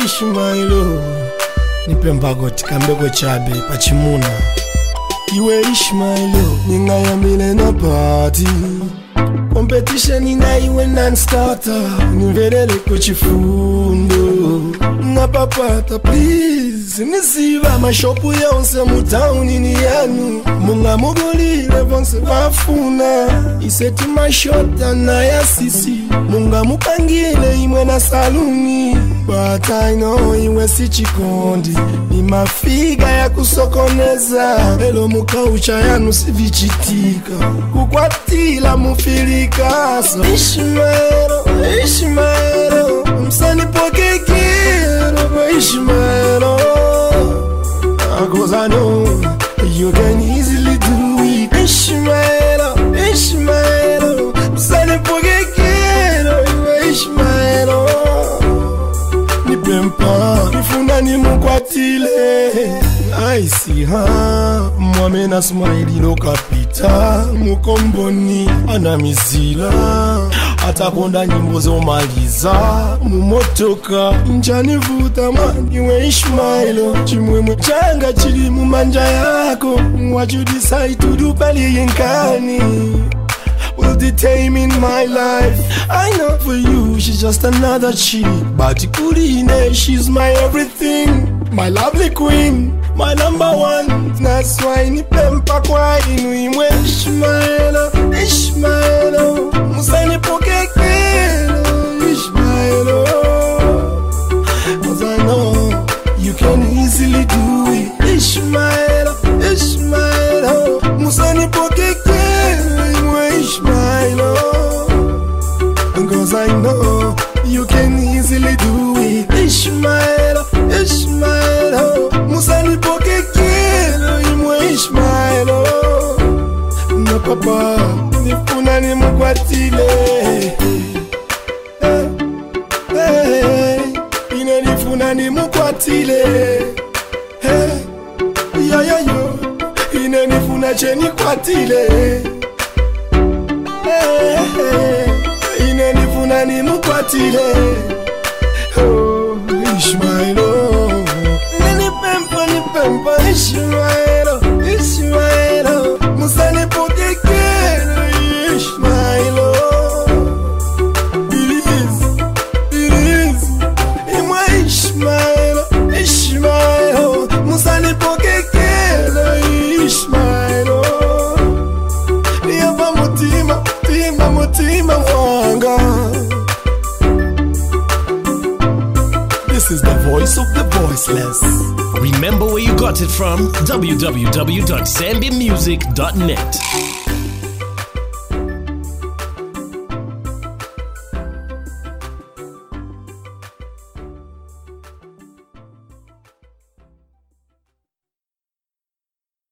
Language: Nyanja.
Ishmaelo nipemba goti kambego chabe pachimuna iwe Ishmaelo ningayambile na party competition ina iwe non-starter nivelele kuchifundo ngapapata please nisiva mashopu yonse mutauni ni yanu munga mugulile vonse vafuna iseti mashota na ya sisi munga mupangile imwe na saluni but I know iwe si chikondi ni mafiga ya kusokoneza elo mukaucha yanu sivichitika kukwatila mufilika so Ishmaelo Ishmaelo msanipoke kero kwa Ishmaelo cause I know you can easily do it Ishmaelo Ishmaelo msanipoke kero kwa Ishmaelo nipempa nifuna nimukwatile I see ha mwamena smile lokapita mukomboni anamizila atakonda nyimbo zomaliza mumotoka njanivuta mwaniwe Ishmaelo chimwemwe changa chili mumanja yako what you decide to do pali yenkani will determine my life. I know for you she's just another chick, but Kurine, she's my everything, my lovely queen, my number one. That's why nipempa kwa inu imwe Ishmaelo Ishmaelo musani poke kero Ishmaelo cause I know you can easily do it Ishmaelo Ishmaelo musani poke kero imwe Ishmaelo cause I know you can easily do it Ishmaelo Ishmaelo musani poke kero imwe Ishmaelo na papa nifuna nimukwatile ine nifuna nimukwatile yo ine nifuna cheni kwatile ine nifuna nimukwatile oh Ishmaelo nipempa Ishmaelo Ishmaelo musani poke kero Ishmaelo it is imwe Ishmaelo Ishmaelo musani poke kero Ishmaelo niyava mutima wanga. This is the voice of the voiceless. Remember where you got it from? www.zambiamusic.net.